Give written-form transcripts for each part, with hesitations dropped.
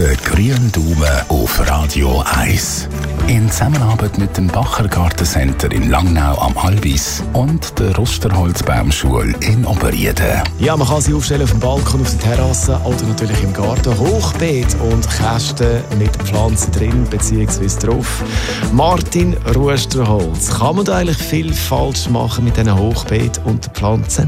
Der grüne Daumen auf Radio 1. In Zusammenarbeit mit dem Bacher Gartencenter in Langnau am Albis und der Rusterholzbaumschule in Oberrieden. Ja, man kann sie aufstellen auf dem Balkon, auf der Terrasse oder natürlich im Garten. Hochbeet und Kästen mit Pflanzen drin bzw. drauf. Martin Rusterholz, kann man da eigentlich viel falsch machen mit diesen Hochbeet und den Pflanzen?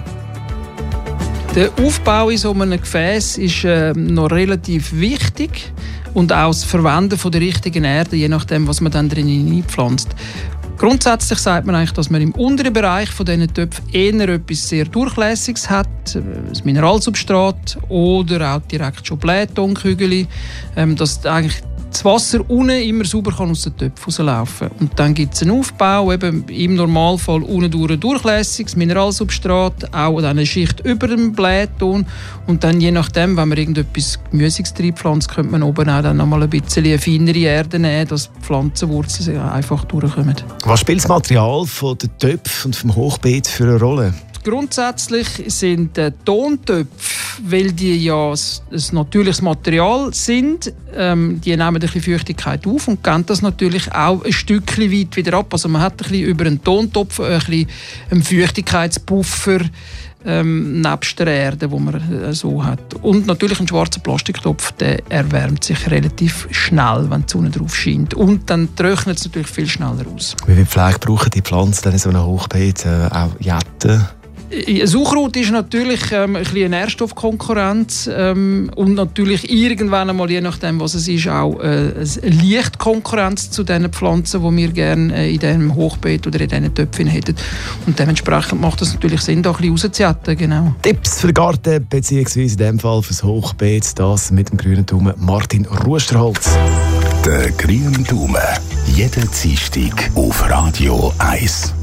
Der Aufbau in so einem Gefäß ist noch relativ wichtig und auch das Verwenden von der richtigen Erde, je nachdem, was man dann drin einpflanzt. Grundsätzlich sagt man eigentlich, dass man im unteren Bereich von diesen Töpfen eher etwas sehr Durchlässiges hat, das Mineralsubstrat oder auch direkt schon Blähtonkügel, dass eigentlich das Wasser unten immer sauber aus den Töpfen rauslaufen kann. Und dann gibt es einen Aufbau, eben im Normalfall unten durch durchlässiges Mineralsubstrat, auch eine Schicht über dem Blähton. Und dann je nachdem, wenn man irgendetwas Gemüsiges reinpflanzt, könnte man oben auch dann noch mal ein bisschen eine feinere Erde nehmen, dass die Pflanzenwurzeln einfach durchkommen. Was spielt das Material von den Töpfen und vom Hochbeet für eine Rolle? Grundsätzlich sind Tontöpfe, weil die ja ein natürliches Material sind, die nehmen ein bisschen Feuchtigkeit auf und geben das natürlich auch ein Stückchen weit wieder ab. Also man hat ein bisschen über einen Tontopf ein bisschen einen Feuchtigkeitspuffer nebst der Erde, die man so hat. Und natürlich ein schwarzer Plastiktopf, der erwärmt sich relativ schnell, wenn die Sonne drauf scheint. Und dann trocknet es natürlich viel schneller aus. Wie viel Pflege brauchen die Pflanzen in so einem Hochbeet? Auch Jetten? Das Unkraut ist natürlich ein bisschen eine Nährstoffkonkurrenz und natürlich irgendwann einmal, je nachdem was es ist, auch eine Lichtkonkurrenz zu den Pflanzen, die wir gerne in diesem Hochbeet oder in diesen Töpfen hätten. Und dementsprechend macht es natürlich Sinn, da ein bisschen rauszujetten. Genau. Tipps für den Garten bzw. in diesem Fall für das Hochbeet, das mit dem grünen Daumen Martin Rusterholz. Der grüne Daumen, jeden Dienstag auf Radio 1.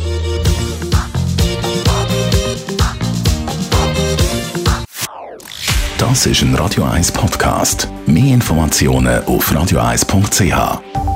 Das ist ein Radio 1 Podcast. Mehr Informationen auf radio1.ch.